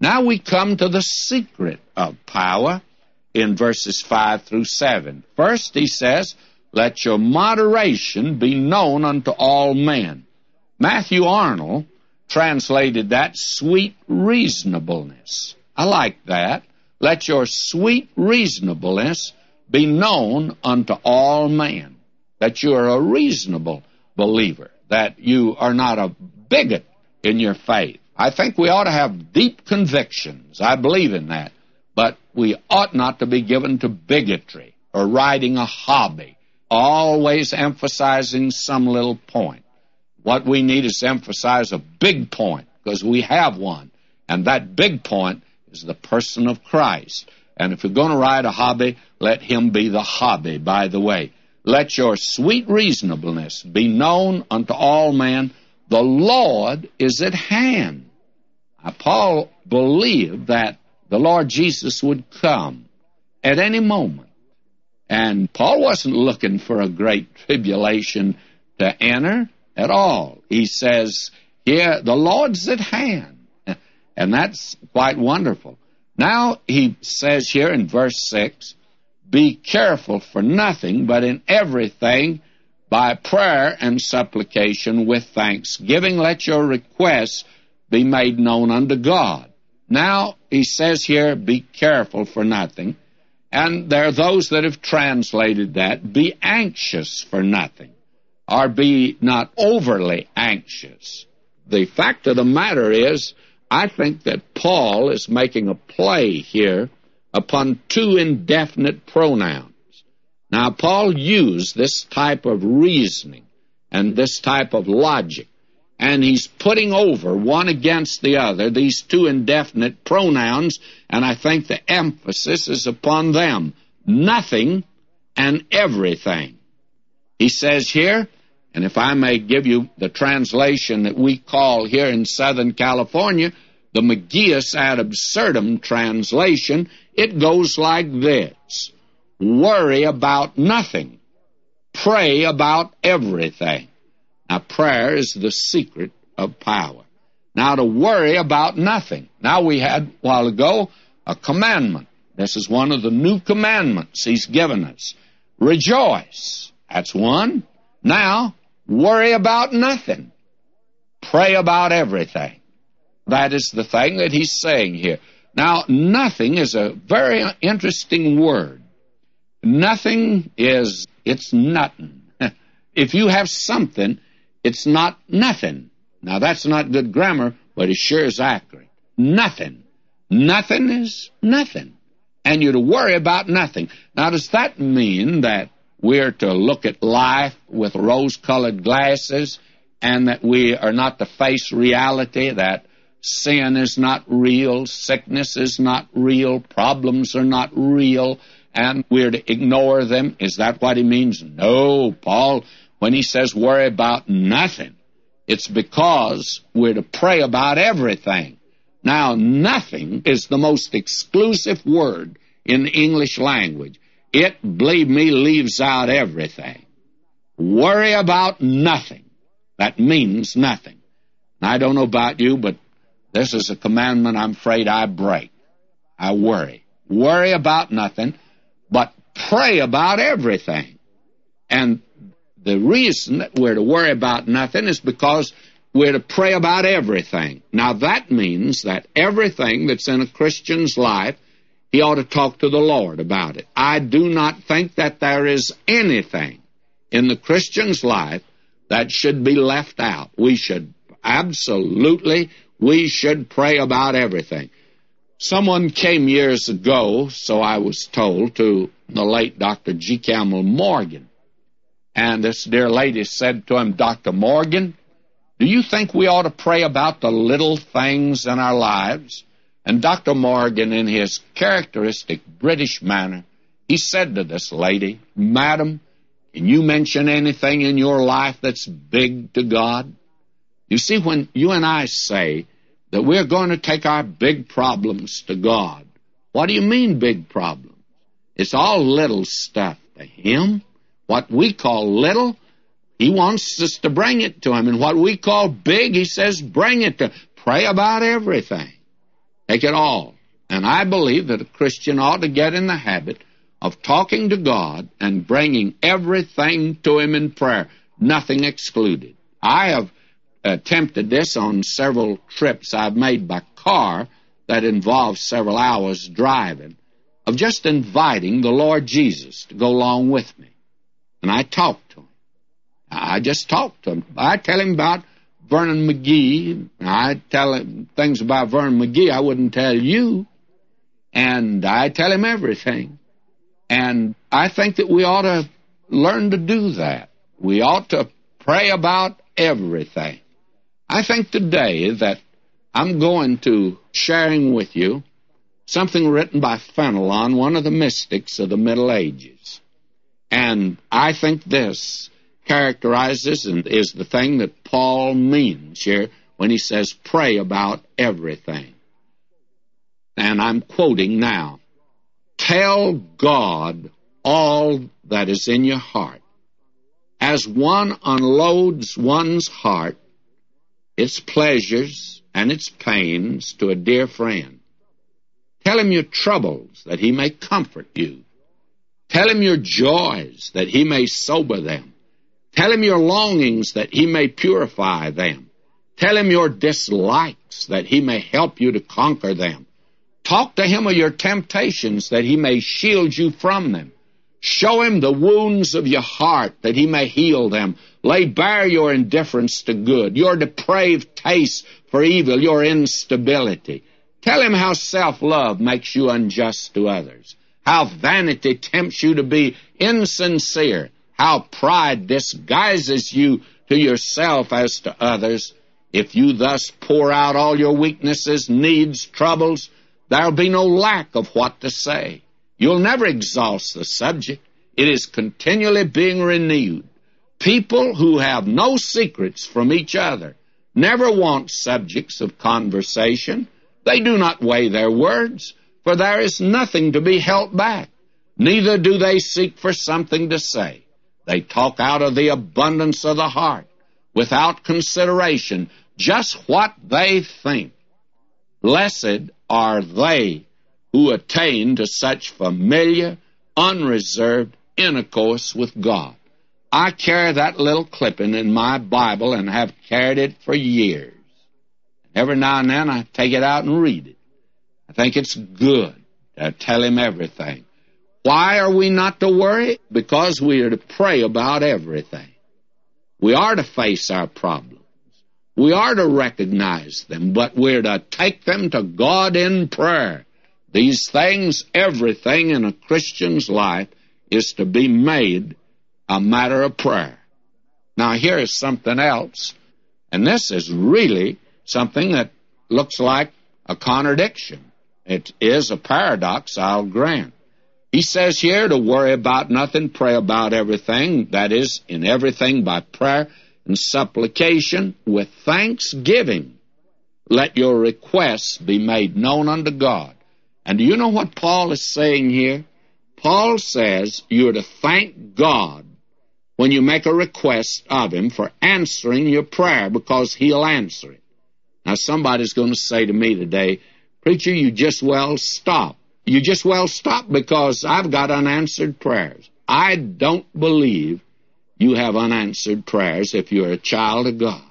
Now we come to the secret of power in verses 5 through 7. First, he says, let your moderation be known unto all men. Matthew Arnold translated that sweet reasonableness. I like that. Let your sweet reasonableness be known unto all men. That you are a reasonable believer. That you are not a bigot in your faith. I think we ought to have deep convictions. I believe in that. But we ought not to be given to bigotry or riding a hobby, always emphasizing some little point. What we need is to emphasize a big point, because we have one. And that big point is the person of Christ. And if you're going to ride a hobby, let him be the hobby, by the way. Let your sweet reasonableness be known unto all men. The Lord is at hand. Now, Paul believed that the Lord Jesus would come at any moment. And Paul wasn't looking for a great tribulation to enter at all. He says here, the Lord's at hand. And that's quite wonderful. Now he says here in verse 6, be careful for nothing, but in everything by prayer and supplication with thanksgiving let your requests be made known unto God. Now he says here, be careful for nothing. And there are those that have translated that, be anxious for nothing, or be not overly anxious. The fact of the matter is, I think that Paul is making a play here upon two indefinite pronouns. Now, Paul used this type of reasoning and this type of logic, and he's putting over one against the other these two indefinite pronouns, and I think the emphasis is upon them, nothing and everything. He says here, and if I may give you the translation that we call here in Southern California, the Magius ad absurdum translation, it goes like this: worry about nothing, pray about everything. Now, prayer is the secret of power. Now, to worry about nothing. Now, we had, a while ago, a commandment. This is one of the new commandments he's given us. Rejoice. That's one. Now, worry about nothing. Pray about everything. That is the thing that he's saying here. Now, nothing is a very interesting word. Nothing is, it's nothing. If you have something, it's not nothing. Now, that's not good grammar, but it sure is accurate. Nothing. Nothing is nothing. And you're to worry about nothing. Now, does that mean that we're to look at life with rose-colored glasses and that we are not to face reality, that sin is not real, sickness is not real, problems are not real, and we're to ignore them? Is that what he means? No, Paul, when he says worry about nothing, it's because we're to pray about everything. Now, nothing is the most exclusive word in the English language. It, believe me, leaves out everything. Worry about nothing. That means nothing. Now, I don't know about you, but this is a commandment I'm afraid I break. I worry. Worry about nothing, but pray about everything. And the reason that we're to worry about nothing is because we're to pray about everything. Now, that means that everything that's in a Christian's life, he ought to talk to the Lord about it. I do not think that there is anything in the Christian's life that should be left out. We should absolutely, we should pray about everything. Someone came years ago, so I was told, to the late Dr. G. Campbell Morgan. And this dear lady said to him, Dr. Morgan, do you think we ought to pray about the little things in our lives? And Dr. Morgan, in his characteristic British manner, he said to this lady, Madam, can you mention anything in your life that's big to God? You see, when you and I say that we're going to take our big problems to God, what do you mean big problems? It's all little stuff to Him. What we call little, He wants us to bring it to Him. And what we call big, He says, bring it to Him. Pray about everything. Take it all. And I believe that a Christian ought to get in the habit of talking to God and bringing everything to Him in prayer, nothing excluded. I have attempted this on several trips I've made by car that involve several hours driving, of just inviting the Lord Jesus to go along with me. And I talk to Him. I just talk to Him. I tell Him about Vernon McGee. I tell Him things about Vernon McGee I wouldn't tell you. And I tell Him everything. And I think that we ought to learn to do that. We ought to pray about everything. I think today that I'm going to sharing with you something written by Fenelon, one of the mystics of the Middle Ages. And I think this characterizes and is the thing that Paul means here when he says, pray about everything. And I'm quoting now. Tell God all that is in your heart. As one unloads one's heart, its pleasures and its pains to a dear friend. Tell Him your troubles that He may comfort you. Tell Him your joys that He may sober them. Tell Him your longings that He may purify them. Tell Him your dislikes that He may help you to conquer them. Talk to Him of your temptations that He may shield you from them. Show Him the wounds of your heart that He may heal them. Lay bare your indifference to good, your depraved taste for evil, your instability. Tell Him how self-love makes you unjust to others, how vanity tempts you to be insincere, how pride disguises you to yourself as to others. If you thus pour out all your weaknesses, needs, troubles, there'll be no lack of what to say. You'll never exhaust the subject. It is continually being renewed. People who have no secrets from each other never want subjects of conversation. They do not weigh their words, for there is nothing to be held back. Neither do they seek for something to say. They talk out of the abundance of the heart, without consideration, just what they think. Blessed are they who attain to such familiar, unreserved intercourse with God. I carry that little clipping in my Bible and have carried it for years. Every now and then I take it out and read it. I think it's good to tell Him everything. Why are we not to worry? Because we are to pray about everything. We are to face our problems. We are to recognize them, but we're to take them to God in prayer. These things, everything in a Christian's life is to be made a matter of prayer. Now, here is something else, and this is really something that looks like a contradiction. It is a paradox, I'll grant. He says here to worry about nothing, pray about everything, that is, in everything by prayer and supplication with thanksgiving. Let your requests be made known unto God. And do you know what Paul is saying here? Paul says you're to thank God when you make a request of Him for answering your prayer, because He'll answer it. Now, somebody's going to say to me today, preacher, you just well stop. You just well stop because I've got unanswered prayers. I don't believe you have unanswered prayers if you're a child of God.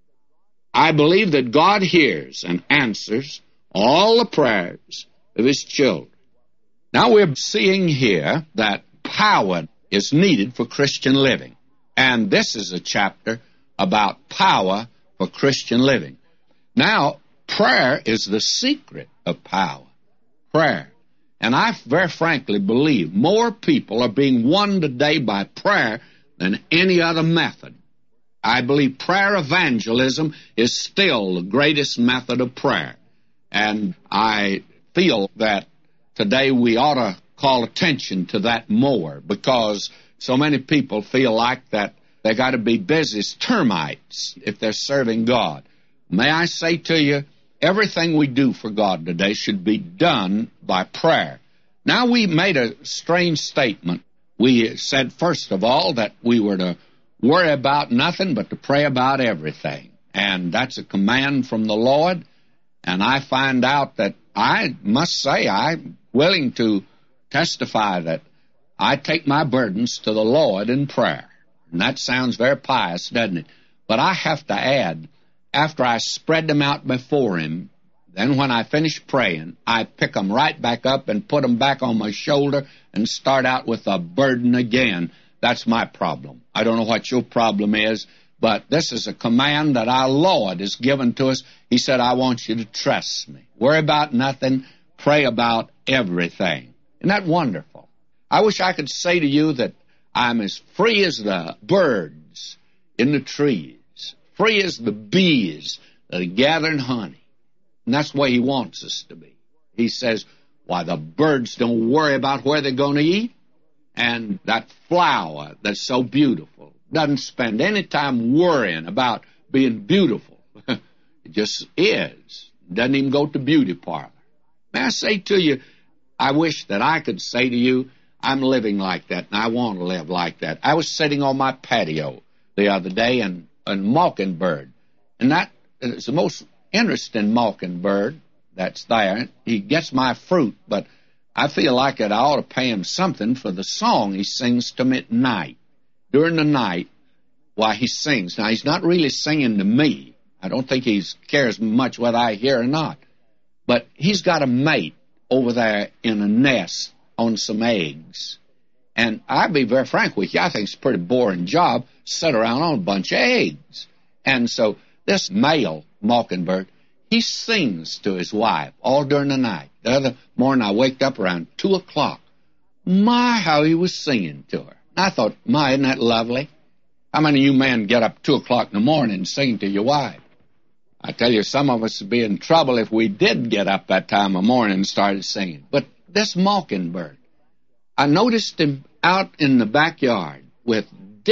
I believe that God hears and answers all the prayers of His children. Now we're seeing here that power is needed for Christian living. And this is a chapter about power for Christian living. Now, prayer is the secret of power. Prayer. And I very frankly believe more people are being won today by prayer than any other method. I believe prayer evangelism is still the greatest method of prayer. And I feel that today we ought to call attention to that more, because so many people feel like that they got to be busy as termites if they're serving God. May I say to you, everything we do for God today should be done by prayer. Now, we made a strange statement. We said, first of all, that we were to worry about nothing but to pray about everything. And that's a command from the Lord. And I find out that I must say I'm willing to testify that I take my burdens to the Lord in prayer. And that sounds very pious, doesn't it? But I have to add, after I spread them out before Him, then when I finish praying, I pick them right back up and put them back on my shoulder and start out with a burden again. That's my problem. I don't know what your problem is, but this is a command that our Lord has given to us. He said, I want you to trust me. Worry about nothing. Pray about everything. Isn't that wonderful? I wish I could say to you that I'm as free as the birds in the trees, free as the bees that are gathering honey. And that's the way He wants us to be. He says, why, the birds don't worry about where they're going to eat. And that flower that's so beautiful doesn't spend any time worrying about being beautiful. It just is. Doesn't even go to beauty parlor. May I say to you, I wish that I could say to you, I'm living like that, and I want to live like that. I was sitting on my patio the other day, and a mockingbird, and that is the most interesting mockingbird that's there. He gets my fruit, but I feel like I ought to pay him something for the song he sings to me at night. During the night, while he sings. Now, he's not really singing to me. I don't think he cares much whether I hear or not. But he's got a mate over there in a nest on some eggs. And I'll be very frank with you, I think it's a pretty boring job, sit around on a bunch of eggs. And so this male mockingbird, he sings to his wife all during the night. The other morning I waked up around 2 o'clock. My, how he was singing to her. I thought, my, isn't that lovely? How many of you men get up 2 o'clock in the morning and sing to your wife? I tell you, some of us would be in trouble if we did get up that time of morning and started singing. But this mockingbird, I noticed him out in the backyard with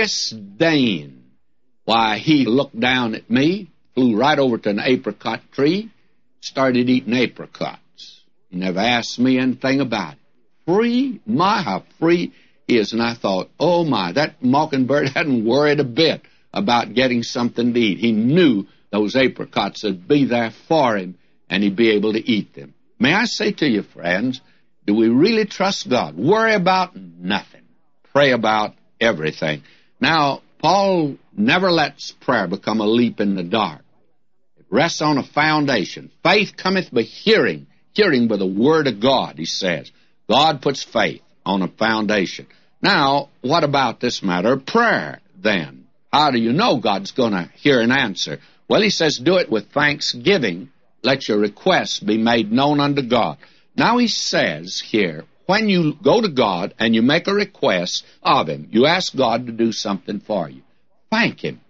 disdain. Why, he looked down at me, flew right over to an apricot tree, started eating apricots. He never asked me anything about it. Free? My, how free he is. And I thought, oh my, that mockingbird hadn't worried a bit about getting something to eat. He knew those apricots would be there for him, and he'd be able to eat them. May I say to you, friends, do we really trust God? Worry about nothing. Pray about everything. Now, Paul never lets prayer become a leap in the dark. It rests on a foundation. Faith cometh by hearing, hearing by the word of God, he says. God puts faith on a foundation. Now, what about this matter of prayer, then? How do you know God's going to hear and answer? Well, he says, do it with thanksgiving. Let your requests be made known unto God. Now he says here, when you go to God and you make a request of Him, you ask God to do something for you. Thank Him.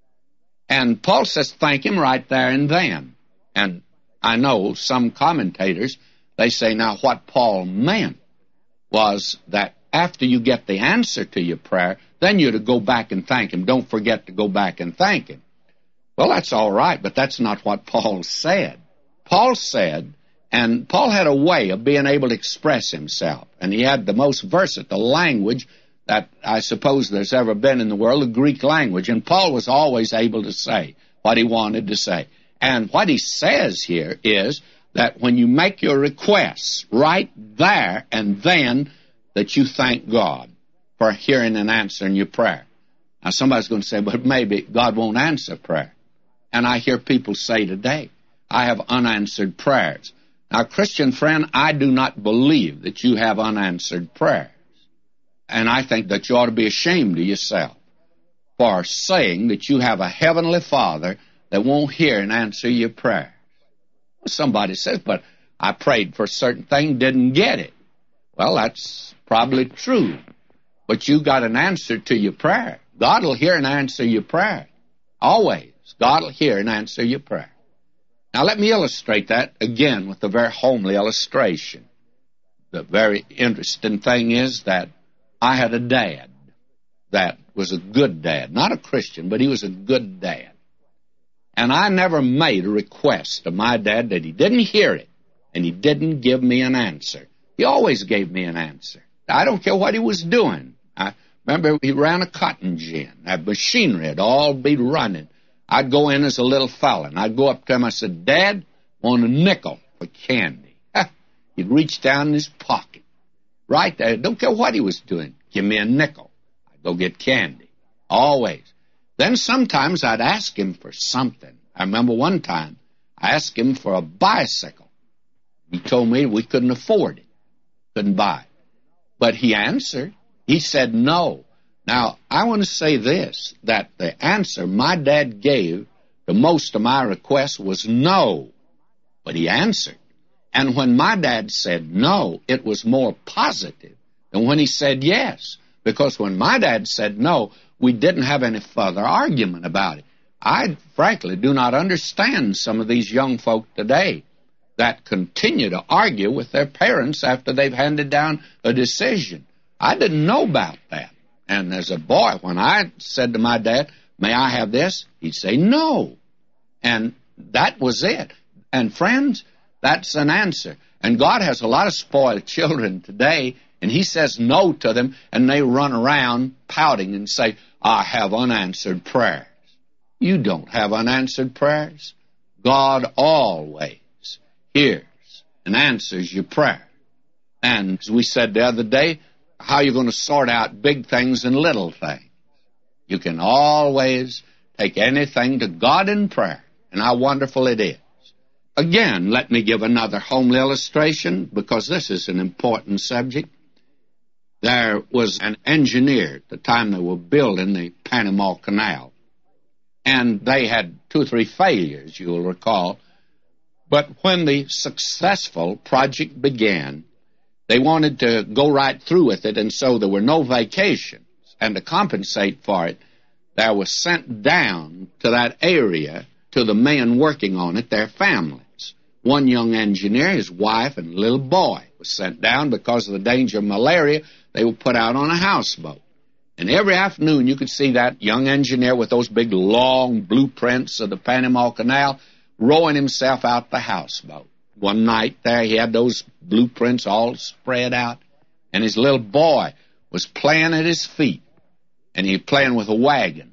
And Paul says thank Him right there and then. And I know some commentators, they say now what Paul meant was that after you get the answer to your prayer, then you're to go back and thank Him. Don't forget to go back and thank Him. Well, that's all right, but that's not what Paul said. Paul said, and Paul had a way of being able to express himself, and he had the most versatile language that I suppose there's ever been in the world, the Greek language, and Paul was always able to say what he wanted to say. And what he says here is that when you make your requests right there and then, that you thank God for hearing and answering your prayer. Now, somebody's going to say, but maybe God won't answer prayer. And I hear people say today, I have unanswered prayers. Now, Christian friend, I do not believe that you have unanswered prayers. And I think that you ought to be ashamed of yourself for saying that you have a heavenly Father that won't hear and answer your prayers. Well, somebody says, but I prayed for a certain thing, didn't get it. Well, that's probably true. But you got an answer to your prayer. God will hear and answer your prayer. Always. God will hear and answer your prayer. Now, let me illustrate that again with a very homely illustration. The very interesting thing is that I had a dad that was a good dad. Not a Christian, but he was a good dad. And I never made a request of my dad that he didn't hear it, and he didn't give me an answer. He always gave me an answer. I don't care what he was doing. I remember he ran a cotton gin. That machinery would all be running. I'd go in as a little fella, and I'd go up to him. I said, Dad, want a nickel for candy. He'd reach down in his pocket. Right there, don't care what he was doing. Give me a nickel. I'd go get candy. Always. Then sometimes I'd ask him for something. I remember one time I asked him for a bicycle. He told me we couldn't afford it. Couldn't buy it. But he answered. He said no. Now, I want to say this, that the answer my dad gave to most of my requests was no. But he answered. And when my dad said no, it was more positive than when he said yes. Because when my dad said no, we didn't have any further argument about it. I frankly do not understand some of these young folk today that continue to argue with their parents after they've handed down a decision. I didn't know about that. And as a boy, when I said to my dad, may I have this? He'd say no. And that was it. And friends, that's an answer. And God has a lot of spoiled children today, and he says no to them, and they run around pouting and say, I have unanswered prayers. You don't have unanswered prayers. God always hears and answers your prayer. And as we said the other day, how are you going to sort out big things and little things? You can always take anything to God in prayer, and how wonderful it is. Again, let me give another homely illustration, because this is an important subject. There was an engineer at the time they were building the Panama Canal, and they had 2 or 3 failures, you'll recall. But when the successful project began, they wanted to go right through with it, and so there were no vacations. And to compensate for it, there was sent down to that area to the men working on it, their families. One young engineer, his wife, and little boy was sent down because of the danger of malaria. They were put out on a houseboat. And every afternoon you could see that young engineer with those big, long blueprints of the Panama Canal rowing himself out the houseboat. One night there he had those blueprints all spread out, and his little boy was playing at his feet, and he was playing with a wagon.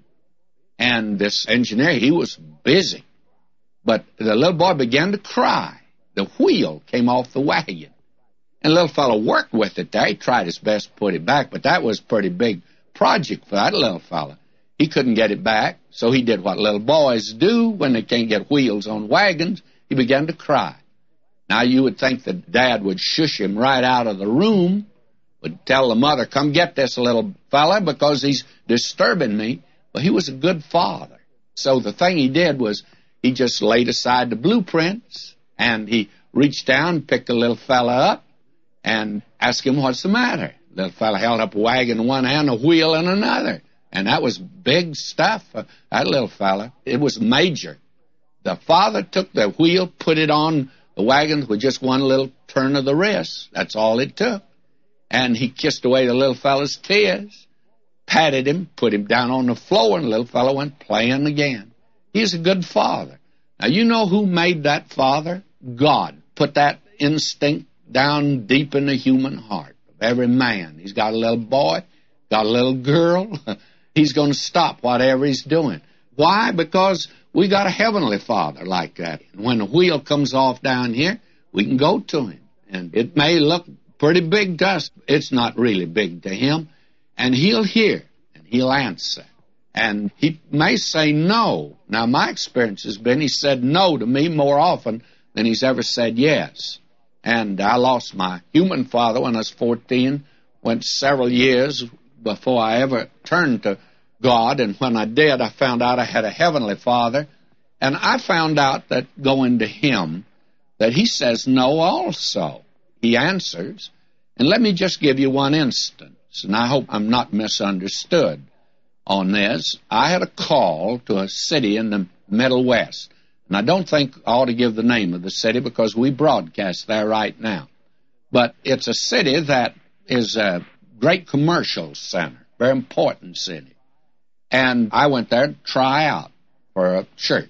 And this engineer, he was busy. But the little boy began to cry. The wheel came off the wagon. And the little fellow worked with it there. He tried his best to put it back, but that was a pretty big project for that little fellow. He couldn't get it back, so he did what little boys do when they can't get wheels on wagons. He began to cry. Now, you would think that Dad would shush him right out of the room, would tell the mother, come get this little fella because he's disturbing me. But he was a good father. So the thing he did was he just laid aside the blueprints, and he reached down, picked the little fella up, and asked him, what's the matter? The little fella held up a wagon in one hand, a wheel in another. And that was big stuff for that little fella. It was major. The father took the wheel, put it on the wagon with just one little turn of the wrist. That's all it took. And he kissed away the little fella's tears, patted him, put him down on the floor, and the little fellow went playing again. He's a good father. Now, you know who made that father? God put that instinct down deep in the human heart of every man. He's got a little boy, got a little girl. He's going to stop whatever he's doing. Why? Because we got a heavenly Father like that. And when the wheel comes off down here, we can go to him. And it may look pretty big to us. It's not really big to him. And he'll hear, and he'll answer. And he may say no. Now, my experience has been he said no to me more often than he's ever said yes. And I lost my human father when I was 14. Went several years before I ever turned to God. And when I did, I found out I had a heavenly Father. And I found out that going to him, that he says no also. He answers. And let me just give you one instance, and I hope I'm not misunderstood on this. I had a call to a city in the Middle West, and I don't think I ought to give the name of the city because we broadcast there right now. But it's a city that is a great commercial center, very important city. And I went there to try out for a church.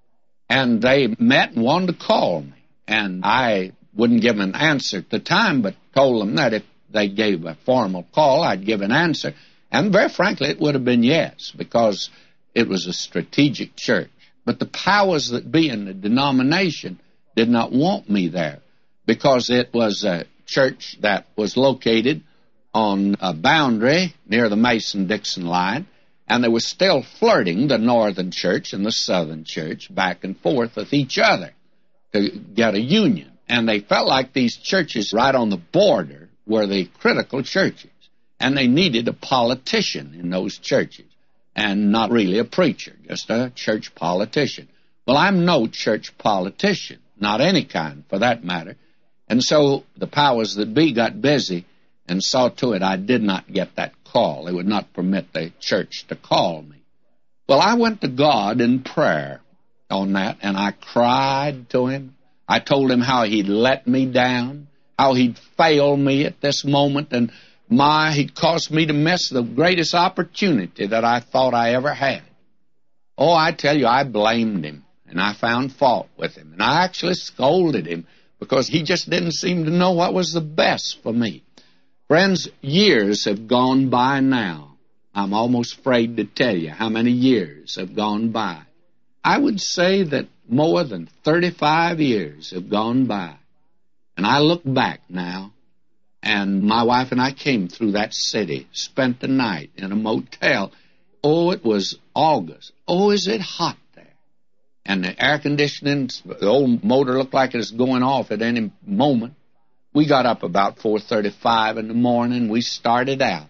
And they met and wanted to call me. And I wouldn't give an answer at the time, but told them that if they gave a formal call, I'd give an answer. And very frankly, it would have been yes, because it was a strategic church. But the powers that be in the denomination did not want me there. because it was a church that was located on a boundary near the Mason-Dixon line, and they were still flirting, the northern church and the southern church, back and forth with each other to get a union. And they felt like these churches right on the border were the critical churches, and they needed a politician in those churches, and not really a preacher, just a church politician. Well, I'm no church politician, not any kind for that matter, and so the powers that be got busy and saw to it I did not get that call. They would not permit the church to call me. Well, I went to God in prayer on that, and I cried to Him. I told Him how He'd let me down, how He'd failed me at this moment, and He'd caused me to miss the greatest opportunity that I thought I ever had. Oh, I tell you, I blamed Him, and I found fault with Him, and I actually scolded Him because He just didn't seem to know what was the best for me. Friends, years have gone by now. I'm almost afraid to tell you how many years have gone by. I would say that more than 35 years have gone by. And I look back now, and my wife and I came through that city, spent the night in a motel. Oh, it was August. Oh, is it hot there? And the air conditioning, the old motor looked like it was going off at any moment. We got up about 4:35 in the morning. We started out.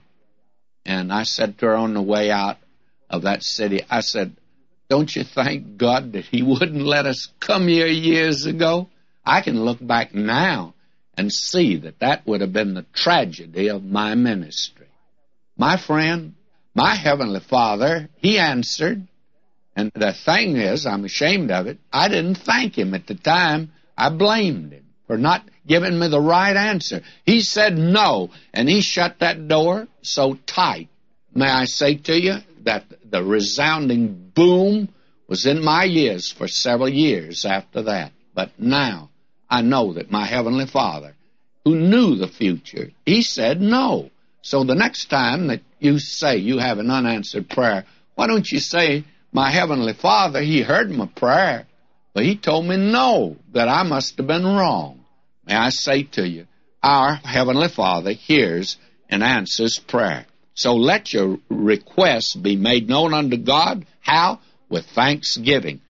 And I said to her on the way out of that city, I said, don't you thank God that He wouldn't let us come here years ago? I can look back now and see that that would have been the tragedy of my ministry. My friend, my Heavenly Father, He answered. And the thing is, I'm ashamed of it, I didn't thank Him at the time. I blamed Him for not giving me the right answer. He said no, and He shut that door so tight. May I say to you that the resounding boom was in my ears for several years after that. But now I know that my Heavenly Father, who knew the future, He said no. So the next time that you say you have an unanswered prayer, why don't you say, my Heavenly Father, He heard my prayer, but He told me no, that I must have been wrong. May I say to you, our Heavenly Father hears and answers prayer. So let your requests be made known unto God. How? With thanksgiving.